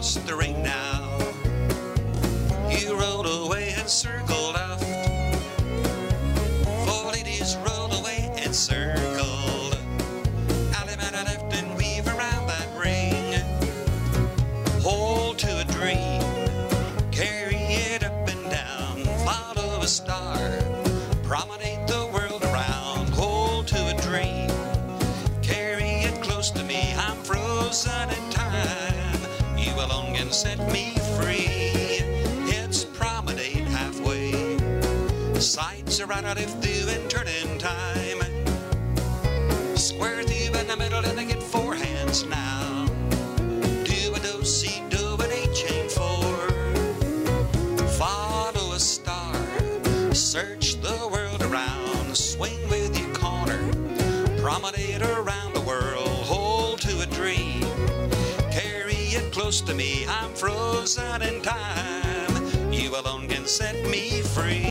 lost the ring now. You rode away and circled off. Four ladies rolled away and circled. Allemande left and weave around that ring. Hold to a dream, carry it up and down. Follow a star, promenade the world around. Hold to a dream, carry it close to me. I'm frozen in time, you alone can set me free. It's promenade halfway, sights are right out if through and turn in time. Square through in the middle and I get four hands now. Do a do, si, do an A chain four. Follow a star, search the world around. Swing with your corner, promenade around the world. Hold to a dream, carry it close to me. I'm frozen in time, you alone can set me free.